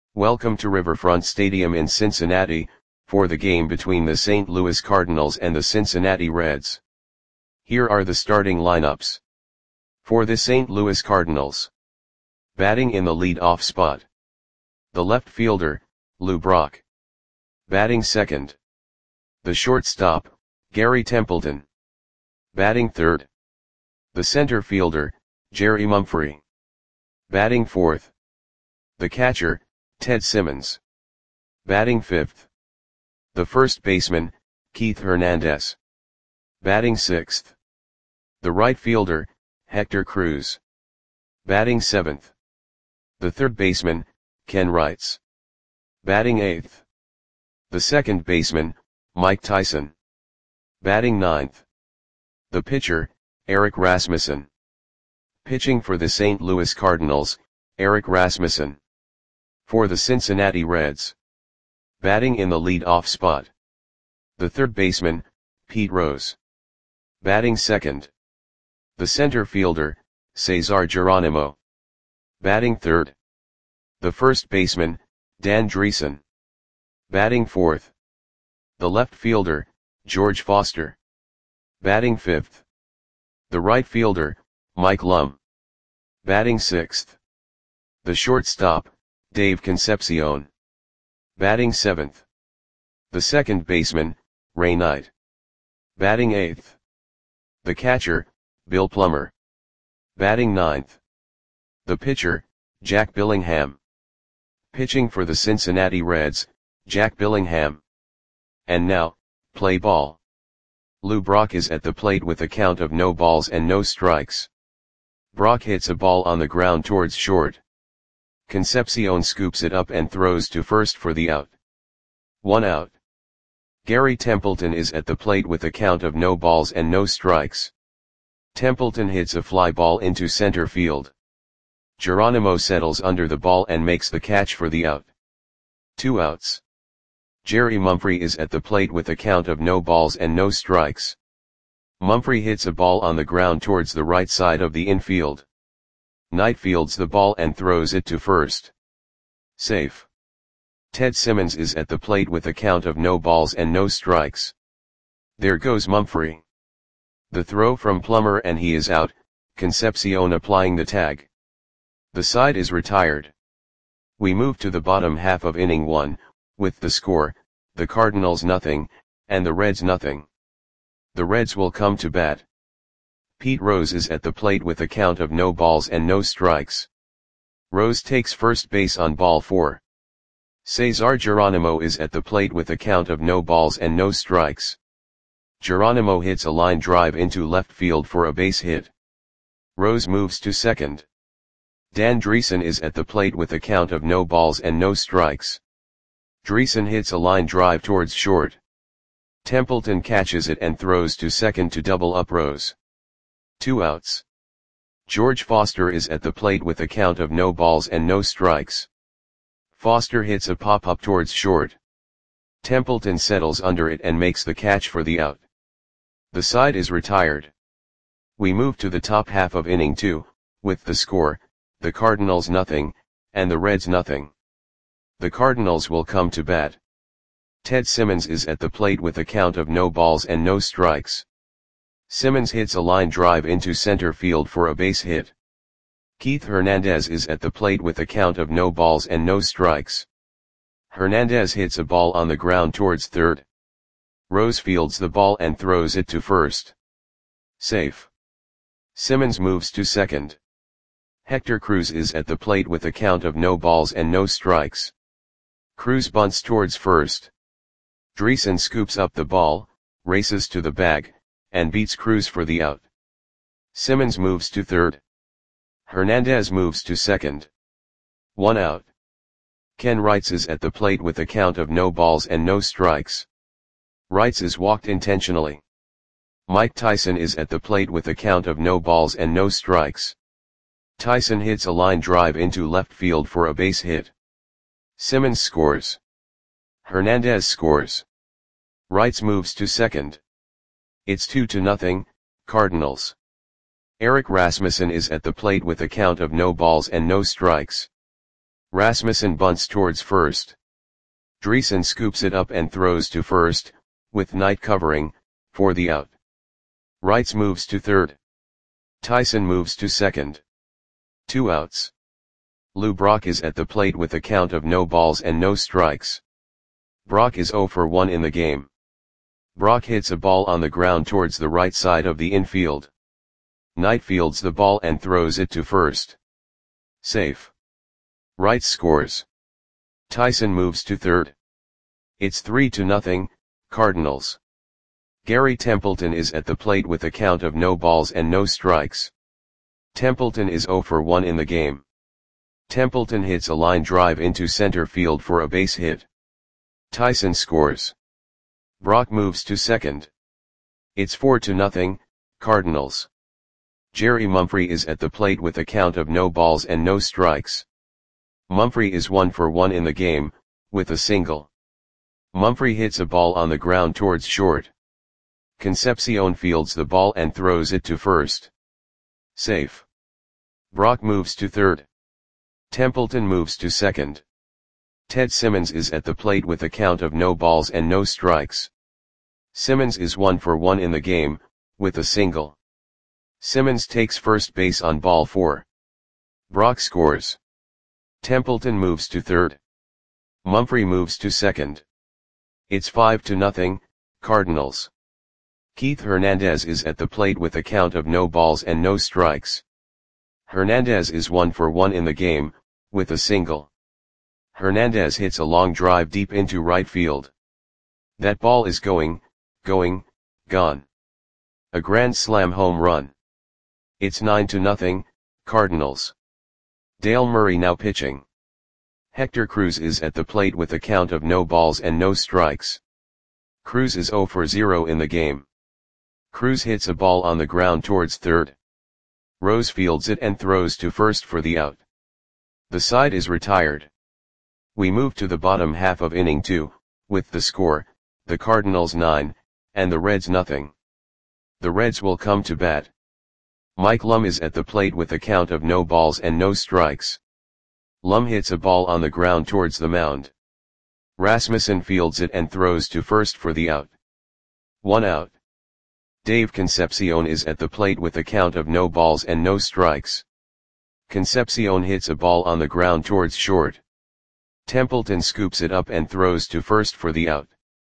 Welcome to Riverfront Stadium in Cincinnati, for the game between the St. Louis Cardinals and the Cincinnati Reds. Here are the starting lineups. For the St. Louis Cardinals. Batting in the lead-off spot. The left fielder, Lou Brock. Batting second. The shortstop, Gary Templeton. Batting third. The center fielder, Jerry Mumphrey. Batting fourth. The catcher, Ted Simmons. Batting fifth. The first baseman, Keith Hernandez. Batting sixth. The right fielder, Hector Cruz. Batting seventh. The third baseman, Ken Wrights. Batting eighth. The second baseman, Mike Tyson. Batting ninth. The pitcher, Eric Rasmussen. Pitching for the St. Louis Cardinals, Eric Rasmussen. For the Cincinnati Reds. Batting in the lead-off spot. The third baseman, Pete Rose. Batting second. The center fielder, Cesar Geronimo. Batting third. The first baseman, Dan Driessen. Batting fourth. The left fielder, George Foster. Batting fifth. The right fielder, Mike Lum. Batting sixth. The shortstop, Dave Concepcion. Batting seventh. The second baseman, Ray Knight. Batting eighth. The catcher, Bill Plummer. Batting ninth. The pitcher, Jack Billingham. Pitching for the Cincinnati Reds, Jack Billingham. And now, play ball. Lou Brock is at the plate with a count of no balls and no strikes. Brock hits a ball on the ground towards short. Concepcion scoops it up and throws to first for the out. 1 out. Gary Templeton is at the plate with a count of no balls and no strikes. Templeton hits a fly ball into center field. Geronimo settles under the ball and makes the catch for the out. 2 outs. Jerry Mumphrey is at the plate with a count of no balls and no strikes. Mumphrey hits a ball on the ground towards the right side of the infield. Knight fields the ball and throws it to first. Safe. Ted Simmons is at the plate with a count of no balls and no strikes. There goes Mumphrey. The throw from Plummer and he is out, Concepcion applying the tag. The side is retired. We move to the bottom half of inning 1, with the score, the Cardinals nothing, and the Reds nothing. The Reds will come to bat. Pete Rose is at the plate with a count of no balls and no strikes. Rose takes first base on ball 4. Cesar Geronimo is at the plate with a count of no balls and no strikes. Geronimo hits a line drive into left field for a base hit. Rose moves to second. Dan Driessen is at the plate with a count of no balls and no strikes. Driessen hits a line drive towards short. Templeton catches it and throws to second to double up Rose. 2 outs. George Foster is at the plate with a count of no balls and no strikes. Foster hits a pop-up towards short. Templeton settles under it and makes the catch for the out. The side is retired. We move to the top half of inning 2, with the score, the Cardinals nothing, and the Reds nothing. The Cardinals will come to bat. Ted Simmons is at the plate with a count of no balls and no strikes. Simmons hits a line drive into center field for a base hit. Keith Hernandez is at the plate with a count of no balls and no strikes. Hernandez hits a ball on the ground towards third. Rose fields the ball and throws it to first. Safe. Simmons moves to second. Hector Cruz is at the plate with a count of no balls and no strikes. Cruz bunts towards first. Driessen scoops up the ball, races to the bag, and beats Cruz for the out. Simmons moves to third. Hernandez moves to second. 1 out. Ken Wrights is at the plate with a count of no balls and no strikes. Wrights is walked intentionally. Mike Tyson is at the plate with a count of no balls and no strikes. Tyson hits a line drive into left field for a base hit. Simmons scores. Hernandez scores. Wrights moves to second. It's 2-0, Cardinals. Eric Rasmussen is at the plate with a count of no balls and no strikes. Rasmussen bunts towards first. Dreesen scoops it up and throws to first, with Knight covering, for the out. Wrights moves to third. Tyson moves to second. 2 outs. Lou Brock is at the plate with a count of no balls and no strikes. Brock is 0 for 1 in the game. Brock hits a ball on the ground towards the right side of the infield. Knight fields the ball and throws it to first. Safe. Wright scores. Tyson moves to third. It's 3-0, Cardinals. Gary Templeton is at the plate with a count of no balls and no strikes. Templeton is 0 for 1 in the game. Templeton hits a line drive into center field for a base hit. Tyson scores. Brock moves to second. It's 4-0, Cardinals. Jerry Mumphrey is at the plate with a count of no balls and no strikes. Mumphrey is 1 for 1 in the game, with a single. Mumphrey hits a ball on the ground towards short. Concepcion fields the ball and throws it to first. Safe. Brock moves to third. Templeton moves to second. Ted Simmons is at the plate with a count of no balls and no strikes. Simmons is 1 for 1 in the game, with a single. Simmons takes first base on ball 4. Brock scores. Templeton moves to third. Mumphrey moves to second. It's 5-0, Cardinals. Keith Hernandez is at the plate with a count of no balls and no strikes. Hernandez is 1 for 1 in the game, with a single. Hernandez hits a long drive deep into right field. That ball is gone. A grand slam home run. It's 9-0, Cardinals. Dale Murray now pitching. Hector Cruz is at the plate with a count of no balls and no strikes. Cruz is 0 for 0 in the game. Cruz hits a ball on the ground towards third. Rose fields it and throws to first for the out. The side is retired. We move to the bottom half of inning 2, with the score, the Cardinals 9, and the Reds nothing. The Reds will come to bat. Mike Lum is at the plate with a count of no balls and no strikes. Lum hits a ball on the ground towards the mound. Rasmussen fields it and throws to first for the out. 1 out. Dave Concepcion is at the plate with a count of no balls and no strikes. Concepcion hits a ball on the ground towards short. Templeton scoops it up and throws to first for the out.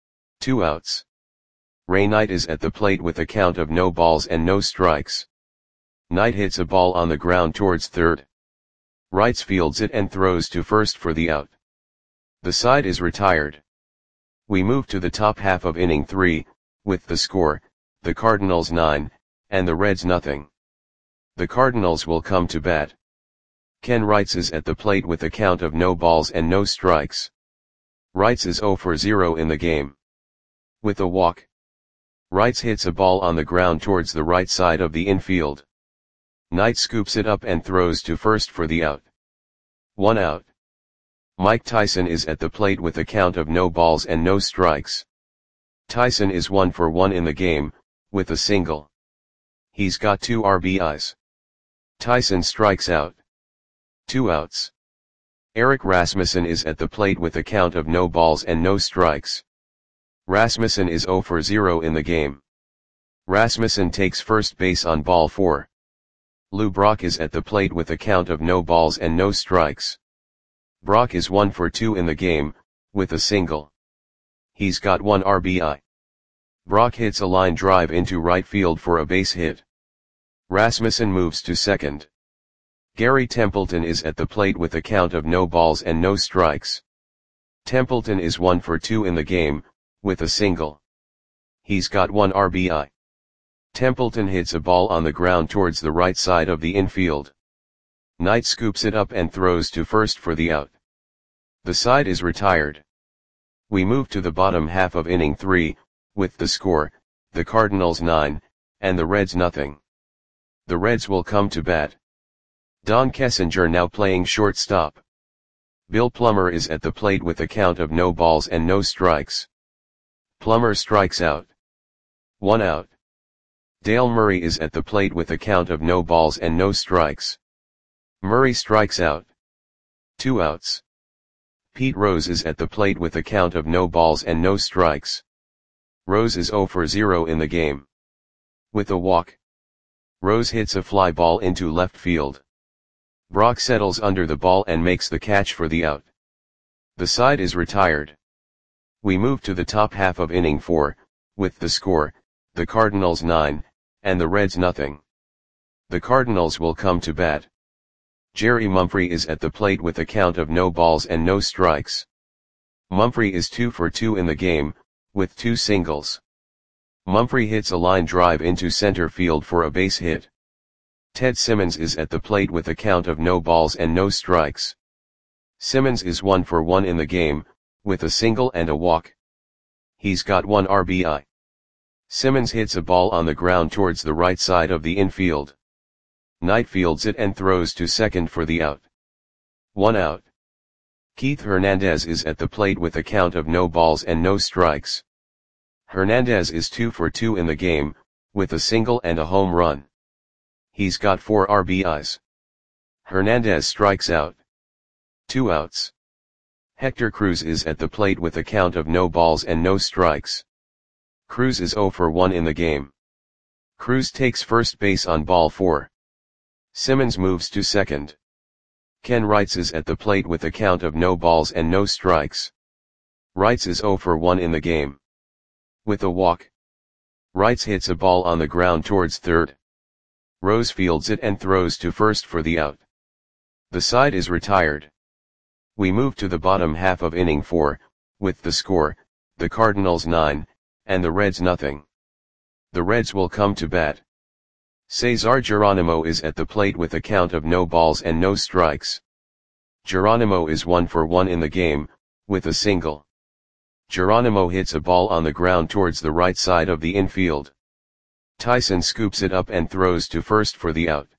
2 outs. Ray Knight is at the plate with a count of no balls and no strikes. Knight hits a ball on the ground towards third. Wrights fields it and throws to first for the out. The side is retired. We move to the top half of inning 3, with the score, the Cardinals 9, and the Reds nothing. The Cardinals will come to bat. Ken Wrights is at the plate with a count of no balls and no strikes. Wrights is 0 for 0 in the game. With a walk. Wrights hits a ball on the ground towards the right side of the infield. Knight scoops it up and throws to first for the out. 1 out. Mike Tyson is at the plate with a count of no balls and no strikes. Tyson is 1 for 1 in the game, with a single. He's got 2 RBIs. Tyson strikes out. 2 outs. Eric Rasmussen is at the plate with a count of no balls and no strikes. Rasmussen is 0 for 0 in the game. Rasmussen takes first base on ball 4. Lou Brock is at the plate with a count of no balls and no strikes. Brock is 1 for 2 in the game, with a single. He's got 1 RBI. Brock hits a line drive into right field for a base hit. Rasmussen moves to second. Gary Templeton is at the plate with a count of no balls and no strikes. Templeton is 1 for 2 in the game, with a single. He's got 1 RBI. Templeton hits a ball on the ground towards the right side of the infield. Knight scoops it up and throws to first for the out. The side is retired. We move to the bottom half of inning 3, with the score, the Cardinals 9, and the Reds nothing. The Reds will come to bat. Don Kessinger now playing shortstop. Bill Plummer is at the plate with a count of no balls and no strikes. Plummer strikes out. 1 out. Dale Murray is at the plate with a count of no balls and no strikes. Murray strikes out. 2 outs. Pete Rose is at the plate with a count of no balls and no strikes. Rose is 0 for 0 in the game. With a walk, Rose hits a fly ball into left field. Brock settles under the ball and makes the catch for the out. The side is retired. We move to the top half of inning 4, with the score, the Cardinals 9, and the Reds nothing. The Cardinals will come to bat. Jerry Mumphrey is at the plate with a count of no balls and no strikes. Mumphrey is 2 for 2 in the game, with 2 singles. Mumphrey hits a line drive into center field for a base hit. Ted Simmons is at the plate with a count of no balls and no strikes. Simmons is 1 for 1 in the game, with a single and a walk. He's got 1 RBI. Simmons hits a ball on the ground towards the right side of the infield. Knight fields it and throws to second for the out. 1 out. Keith Hernandez is at the plate with a count of no balls and no strikes. Hernandez is 2 for 2 in the game, with a single and a home run. He's got 4 RBIs. Hernandez strikes out. 2 outs. Hector Cruz is at the plate with a count of no balls and no strikes. Cruz is 0 for 1 in the game. Cruz takes first base on ball 4. Simmons moves to second. Ken Wrights is at the plate with a count of no balls and no strikes. Wrights is 0 for 1 in the game. With a walk, Wrights hits a ball on the ground towards third. Rose fields it and throws to first for the out. The side is retired. We move to the bottom half of inning 4, with the score, the Cardinals 9, and the Reds nothing. The Reds will come to bat. Cesar Geronimo is at the plate with a count of no balls and no strikes. Geronimo is 1 for 1 in the game, with a single. Geronimo hits a ball on the ground towards the right side of the infield. Tyson scoops it up and throws to first for the out.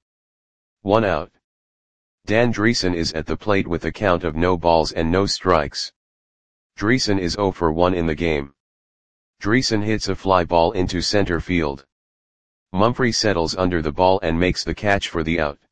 1 out. Dan Dreesen is at the plate with a count of no balls and no strikes. Dreesen is 0 for 1 in the game. Dreesen hits a fly ball into center field. Mumphrey settles under the ball and makes the catch for the out.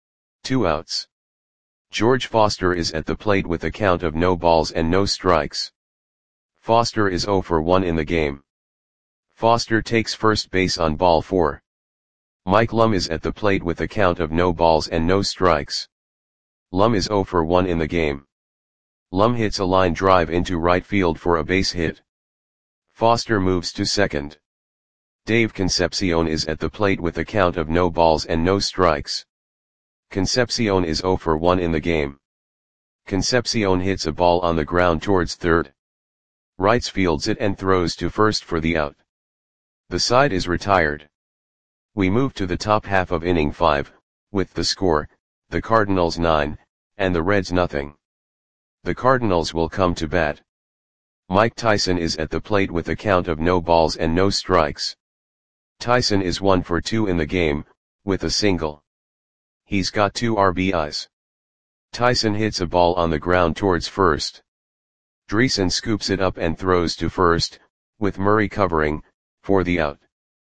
2 outs. George Foster is at the plate with a count of no balls and no strikes. Foster is 0 for 1 in the game. Foster takes first base on ball 4. Mike Lum is at the plate with a count of no balls and no strikes. Lum is 0 for 1 in the game. Lum hits a line drive into right field for a base hit. Foster moves to second. Dave Concepcion is at the plate with a count of no balls and no strikes. Concepcion is 0 for 1 in the game. Concepcion hits a ball on the ground towards third. Wrights fields it and throws to first for the out. The side is retired. We move to the top half of inning 5, with the score, the Cardinals 9, and the Reds nothing. The Cardinals will come to bat. Mike Tyson is at the plate with a count of no balls and no strikes. Tyson is 1 for 2 in the game, with a single. He's got 2 RBIs. Tyson hits a ball on the ground towards first. Dreesen scoops it up and throws to first, with Murray covering, for the out.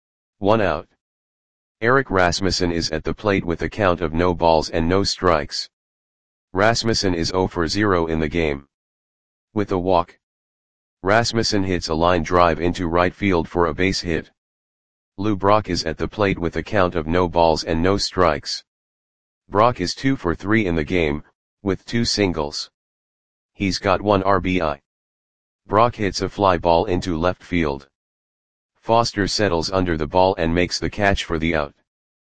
1 out. Eric Rasmussen is at the plate with a count of no balls and no strikes. Rasmussen is 0 for 0 in the game. With a walk, Rasmussen hits a line drive into right field for a base hit. Lou Brock is at the plate with a count of no balls and no strikes. Brock is 2 for 3 in the game, with 2 singles. He's got 1 RBI. Brock hits a fly ball into left field. Foster settles under the ball and makes the catch for the out.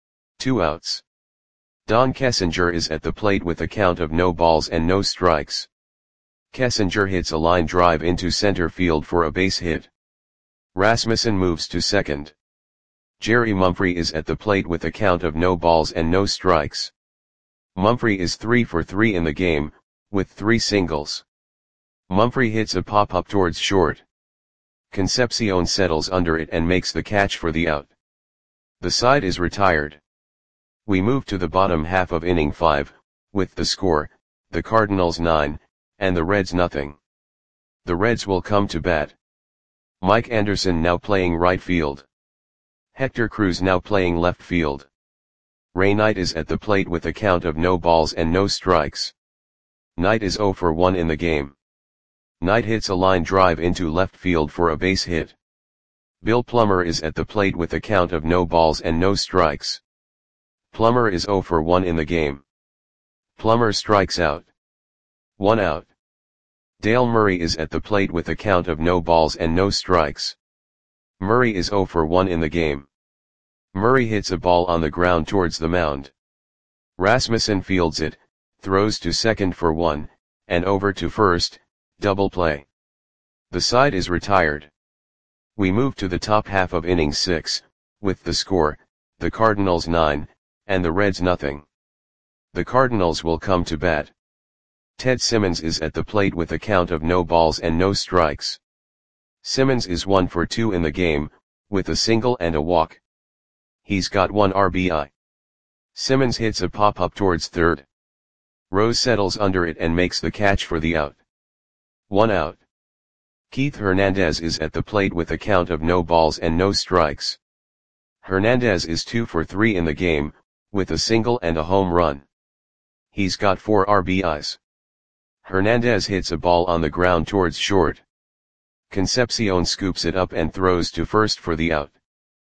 2 outs. Don Kessinger is at the plate with a count of no balls and no strikes. Kessinger hits a line drive into center field for a base hit. Rasmussen moves to second. Jerry Mumphrey is at the plate with a count of no balls and no strikes. Mumphrey is 3 for 3 in the game, with 3 singles. Mumphrey hits a pop-up towards short. Concepcion settles under it and makes the catch for the out. The side is retired. We move to the bottom half of inning 5, with the score, the Cardinals 9, and the Reds nothing. The Reds will come to bat. Mike Anderson now playing right field. Hector Cruz now playing left field. Ray Knight is at the plate with a count of no balls and no strikes. Knight is 0 for 1 in the game. Knight hits a line drive into left field for a base hit. Bill Plummer is at the plate with a count of no balls and no strikes. Plummer is 0 for 1 in the game. Plummer strikes out. 1 out. Dale Murray is at the plate with a count of no balls and no strikes. Murray is 0 for 1 in the game. Murray hits a ball on the ground towards the mound. Rasmussen fields it, throws to second for 1, and over to first, double play. The side is retired. We move to the top half of inning 6, with the score, the Cardinals 9, and the Reds nothing. The Cardinals will come to bat. Ted Simmons is at the plate with a count of no balls and no strikes. Simmons is 1 for 2 in the game, with a single and a walk. He's got 1 RBI. Simmons hits a pop-up towards third. Rose settles under it and makes the catch for the out. 1 out. Keith Hernandez is at the plate with a count of no balls and no strikes. Hernandez is 2 for 3 in the game, with a single and a home run. He's got 4 RBIs. Hernandez hits a ball on the ground towards short. Concepcion scoops it up and throws to first for the out.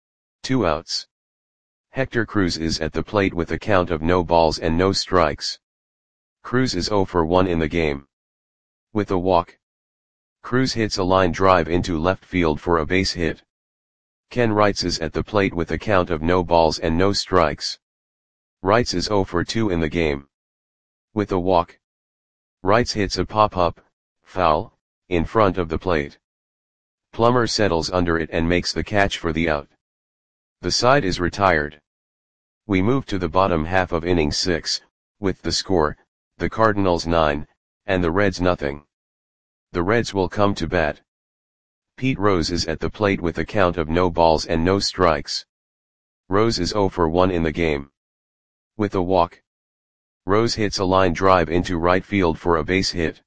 2 outs. Hector Cruz is at the plate with a count of no balls and no strikes. Cruz is 0 for 1 in the game. With a walk. Cruz hits a line drive into left field for a base hit. Ken Wrights is at the plate with a count of no balls and no strikes. Wrights is 0 for 2 in the game. With a walk. Wrights hits a pop-up, foul, in front of the plate. Plummer settles under it and makes the catch for the out. The side is retired. We move to the bottom half of inning 6, with the score, the Cardinals 9, and the Reds nothing. The Reds will come to bat. Pete Rose is at the plate with a count of no balls and no strikes. Rose is 0 for 1 in the game. With a walk. Rose hits a line drive into right field for a base hit.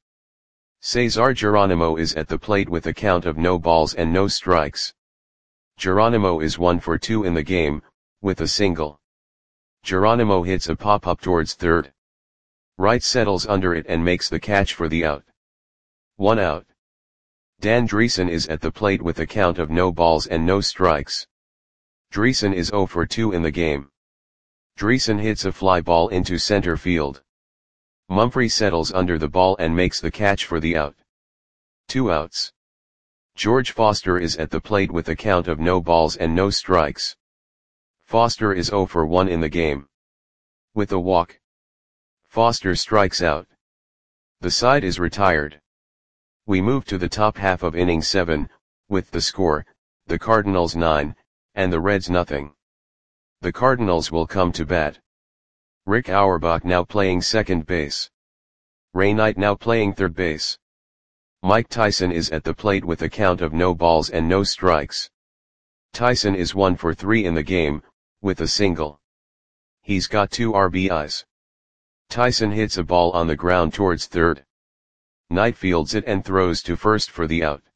Cesar Geronimo is at the plate with a count of no balls and no strikes. Geronimo is 1 for 2 in the game, with a single. Geronimo hits a pop-up towards third. Wright settles under it and makes the catch for the out. 1 out. Dan Dreesen is at the plate with a count of no balls and no strikes. Dreesen is 0 for 2 in the game. Dreesen hits a fly ball into center field. Mumphrey settles under the ball and makes the catch for the out. 2 outs. George Foster is at the plate with a count of no balls and no strikes. Foster is 0 for 1 in the game. With a walk. Foster strikes out. The side is retired. We move to the top half of inning 7, with the score, the Cardinals 9, and the Reds nothing. The Cardinals will come to bat. Rick Auerbach now playing second base. Ray Knight now playing third base. Mike Tyson is at the plate with a count of no balls and no strikes. Tyson is 1 for 3 in the game, with a single. He's got 2 RBIs. Tyson hits a ball on the ground towards third. Knight fields it and throws to first for the out.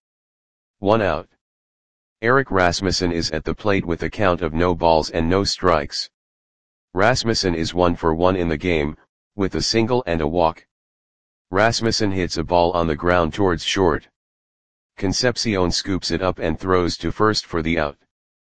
1 out. Eric Rasmussen is at the plate with a count of no balls and no strikes. Rasmussen is 1 for 1 in the game, with a single and a walk. Rasmussen hits a ball on the ground towards short. Concepcion scoops it up and throws to first for the out.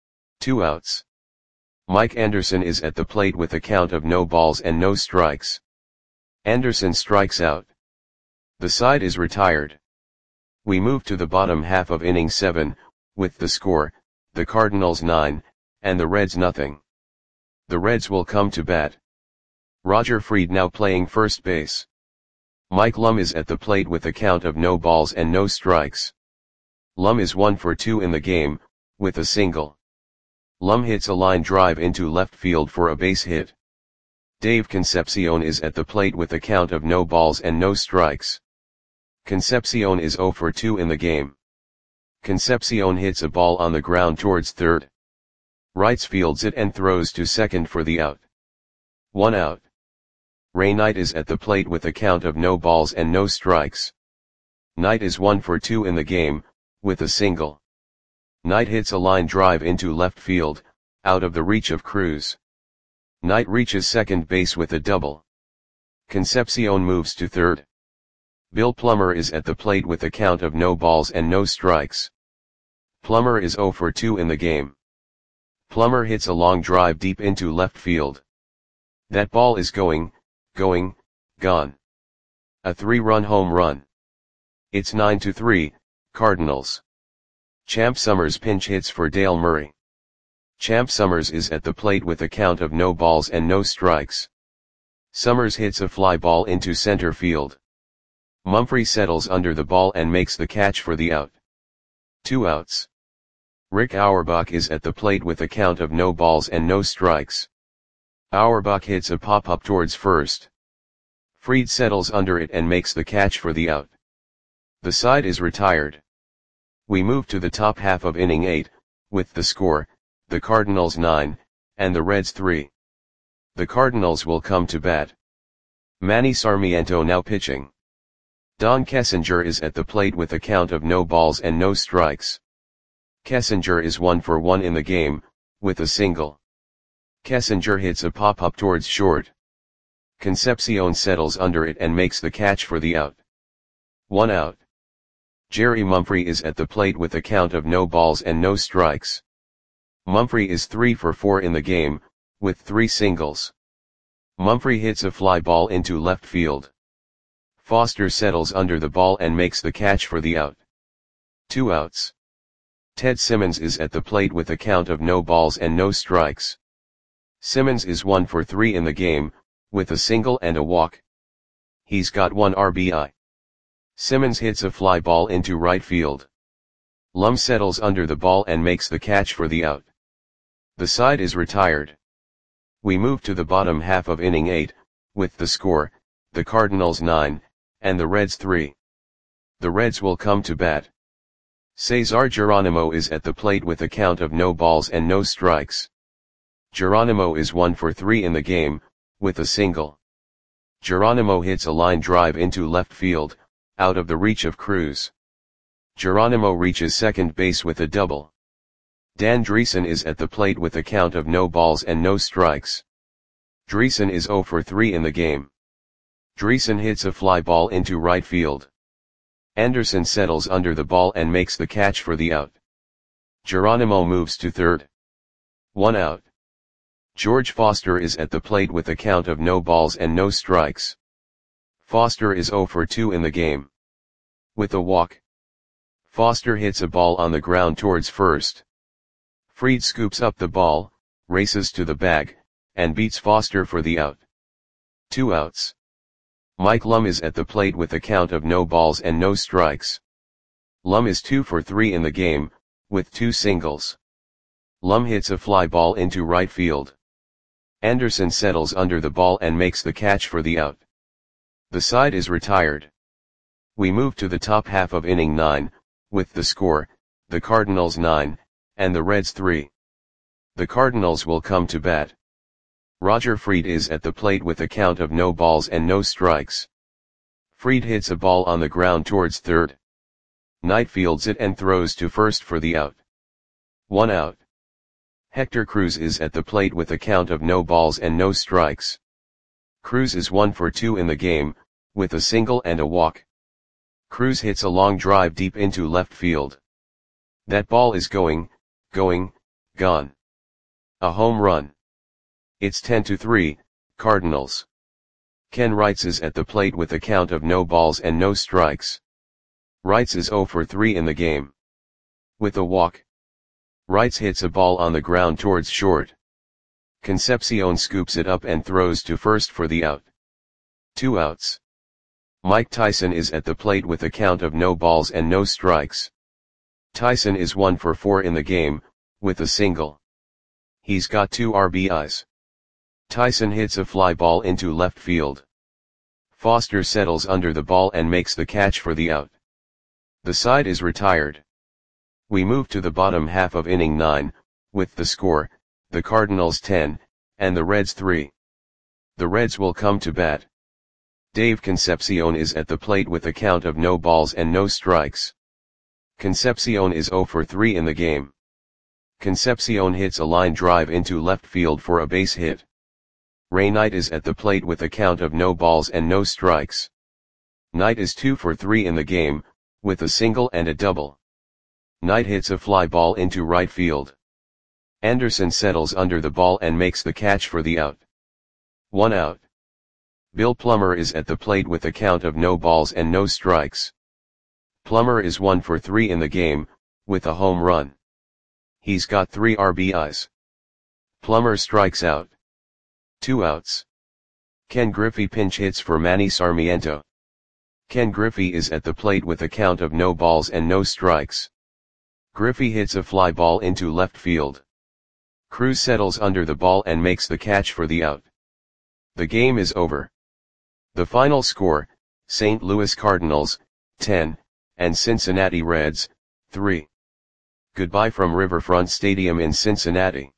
2 outs. Mike Anderson is at the plate with a count of no balls and no strikes. Anderson strikes out. The side is retired. We move to the bottom half of inning 7, with the score, the Cardinals 9, and the Reds nothing. The Reds will come to bat. Roger Freed now playing first base. Mike Lum is at the plate with a count of no balls and no strikes. Lum is 1 for 2 in the game, with a single. Lum hits a line drive into left field for a base hit. Dave Concepcion is at the plate with a count of no balls and no strikes. Concepcion is 0 for 2 in the game. Concepcion hits a ball on the ground towards third. Wrights fields it and throws to second for the out. 1 out. Ray Knight is at the plate with a count of no balls and no strikes. Knight is 1 for 2 in the game, with a single. Knight hits a line drive into left field, out of the reach of Cruz. Knight reaches second base with a double. Concepcion moves to third. Bill Plummer is at the plate with a count of no balls and no strikes. Plummer is 0 for 2 in the game. Plummer hits a long drive deep into left field. That ball is going, gone. A 3-run home run. It's 9-3, Cardinals. Champ Summers pinch hits for Dale Murray. Champ Summers is at the plate with a count of no balls and no strikes. Summers hits a fly ball into center field. Mumphrey settles under the ball and makes the catch for the out. 2 outs. Rick Auerbach is at the plate with a count of no balls and no strikes. Auerbach hits a pop-up towards first. Fried settles under it and makes the catch for the out. The side is retired. We move to the top half of inning 8, with the score, the Cardinals 9, and the Reds 3. The Cardinals will come to bat. Manny Sarmiento now pitching. Don Kessinger is at the plate with a count of no balls and no strikes. Kessinger is 1 for 1 in the game, with a single. Kessinger hits a pop-up towards short. Concepcion settles under it and makes the catch for the out. 1 out. Jerry Mumphrey is at the plate with a count of no balls and no strikes. Mumphrey is 3 for 4 in the game, with 3 singles. Mumphrey hits a fly ball into left field. Foster settles under the ball and makes the catch for the out. 2 outs. Ted Simmons is at the plate with a count of no balls and no strikes. Simmons is 1 for 3 in the game, with a single and a walk. He's got 1 RBI. Simmons hits a fly ball into right field. Lum settles under the ball and makes the catch for the out. The side is retired. We move to the bottom half of inning 8, with the score, the Cardinals 9, and the Reds 3. The Reds will come to bat. Cesar Geronimo is at the plate with a count of no balls and no strikes. Geronimo is 1 for 3 in the game, with a single. Geronimo hits a line drive into left field, out of the reach of Cruz. Geronimo reaches second base with a double. Dan Dreesen is at the plate with a count of no balls and no strikes. Dreesen is 0 for 3 in the game. Dreesen hits a fly ball into right field. Anderson settles under the ball and makes the catch for the out. Geronimo moves to third. 1 out. George Foster is at the plate with a count of no balls and no strikes. Foster is 0 for 2 in the game. With a walk. Foster hits a ball on the ground towards first. Fried scoops up the ball, races to the bag, and beats Foster for the out. 2 outs. Mike Lum is at the plate with a count of no balls and no strikes. Lum is 2 for 3 in the game, with 2 singles. Lum hits a fly ball into right field. Anderson settles under the ball and makes the catch for the out. The side is retired. We move to the top half of inning 9, with the score, the Cardinals 9, and the Reds 3. The Cardinals will come to bat. Roger Fried is at the plate with a count of no balls and no strikes. Fried hits a ball on the ground towards third. Knight fields it and throws to first for the out. 1 out. Hector Cruz is at the plate with a count of no balls and no strikes. Cruz is 1 for 2 in the game, with a single and a walk. Cruz hits a long drive deep into left field. That ball is going, gone. A home run. It's 10-3, Cardinals. Ken Wrights is at the plate with a count of no balls and no strikes. Wrights is 0 for 3 in the game. With a walk. Wrights hits a ball on the ground towards short. Concepcion scoops it up and throws to first for the out. 2 outs. Mike Tyson is at the plate with a count of no balls and no strikes. Tyson is 1 for 4 in the game, with a single. He's got 2 RBIs. Tyson hits a fly ball into left field. Foster settles under the ball and makes the catch for the out. The side is retired. We move to the bottom half of inning 9, with the score, the Cardinals 10, and the Reds 3. The Reds will come to bat. Dave Concepcion is at the plate with a count of no balls and no strikes. Concepcion is 0 for 3 in the game. Concepcion hits a line drive into left field for a base hit. Ray Knight is at the plate with a count of no balls and no strikes. Knight is 2 for 3 in the game, with a single and a double. Knight hits a fly ball into right field. Anderson settles under the ball and makes the catch for the out. 1 out. Bill Plummer is at the plate with a count of no balls and no strikes. Plummer is 1 for 3 in the game, with a home run. He's got 3 RBIs. Plummer strikes out. 2 outs. Ken Griffey pinch hits for Manny Sarmiento. Ken Griffey is at the plate with a count of no balls and no strikes. Griffey hits a fly ball into left field. Cruz settles under the ball and makes the catch for the out. The game is over. The final score, St. Louis Cardinals, 10, and Cincinnati Reds, 3. Goodbye from Riverfront Stadium in Cincinnati.